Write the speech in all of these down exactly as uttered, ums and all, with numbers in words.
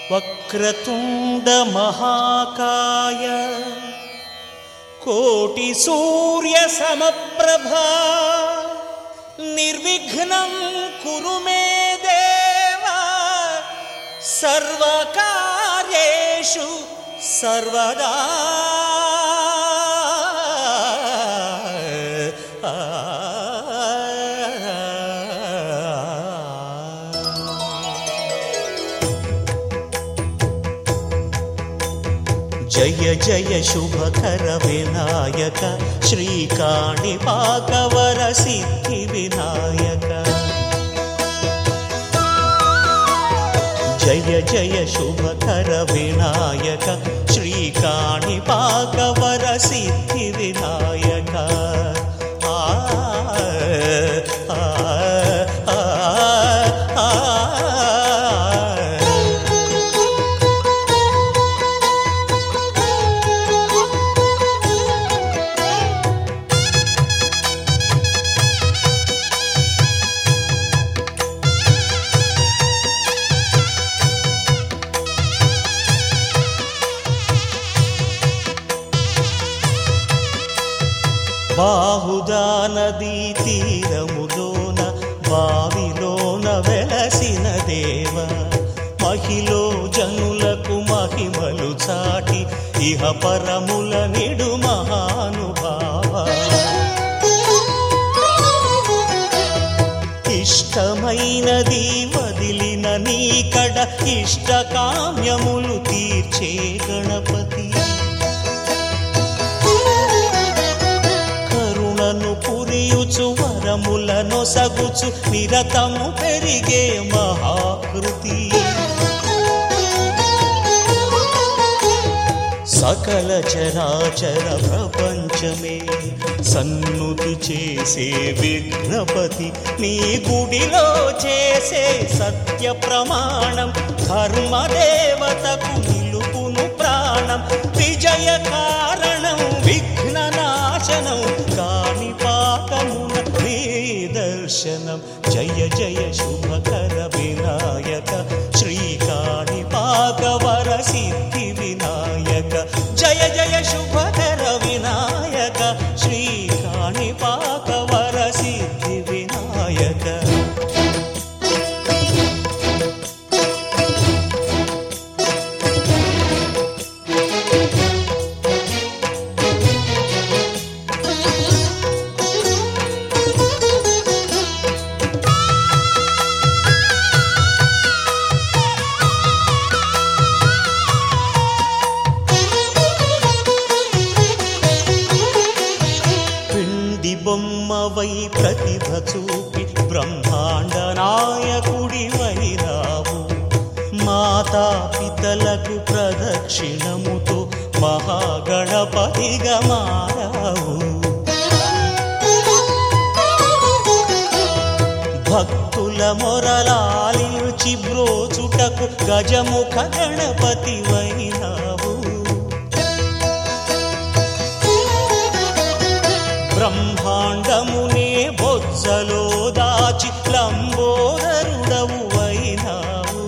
వక్రతుండ మహాకాయ కోటి సూర్య సమప్రభా నిర్విఘ్నం కురు మే దేవా సర్వకార్యేషు సర్వదా. జయ జయ శుభకర వినాయక శ్రీకాణిపాకవర సిద్ధి వినాయక. జయ జయ శుభకర వినాయక శ్రీకాణిపాకవర సిద్ధి వినాయక. ఆ ఆ ఆ ఆ బాహుదా నదీ తీరములోన బావిలోన వెలసిన దేవ మహిలో జనులకు మహిమలు చాటి ఇహ పరముల నిడు మహానుభావ. ఇష్టమైనది వదిలిన నీకడ ఇష్ట కామ్యములు తీర్చే గణపతి. పురియుచు వరములను సగుచు నిరతము పెరిగే మహాకృతి. సకల చరాచర ప్రపంచమే సన్నుతి చేసే విఘ్నపతి నీ గుడిలో చేసే సత్య ప్రమాణం ధర్మదేవతకు నిలుపును ప్రాణం. విజయ కారణం విఘ్న నాశనం కాణిపాకమున నీ దర్శనం. జయ జయ శుభకర వినాయక శ్రీకాణిపాకవర సిద్ధి వినాయక. జయ జయ శుభకర వినాయక శ్రీకాణిపాకవర సిద్ధి వినాయక. బొమ్మవై ప్రతిభ చూపి బ్రహ్మాండ నాయకుడి వైరావు. మాతా పితలకు ప్రదక్షిణముతో మహాగణపతిగా మారావు. భక్తుల మొరలాలించి బ్రోచుటకు గజముఖ గణపతి వైరావు. బ్రహ్మాండమునే బొజ్జలో దాచి లంబోదరుడవు అయినావు.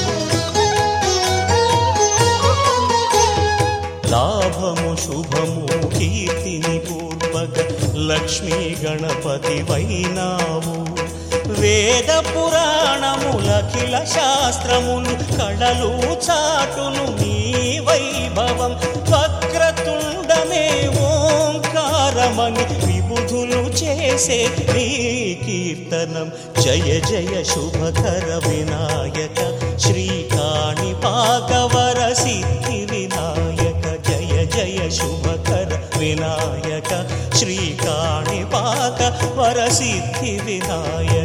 లాభము శుభము కీర్తిని పూర్వక లక్ష్మీ గణపతి వైనావు. వేద పురాణములఖిల శాస్త్రములు కళలు చాటును నీ వైభవం. వక్రతుండమే ఓంకారమని విబుధులు చేసే నీ కీర్తనం. జయ జయ శుభకర వినాయక శ్రీకాణిపాకవర సిద్ధి వినాయక. జయ జయ శుభకర వినాయక శ్రీకాణిపాకవర సిద్ధి వినాయక.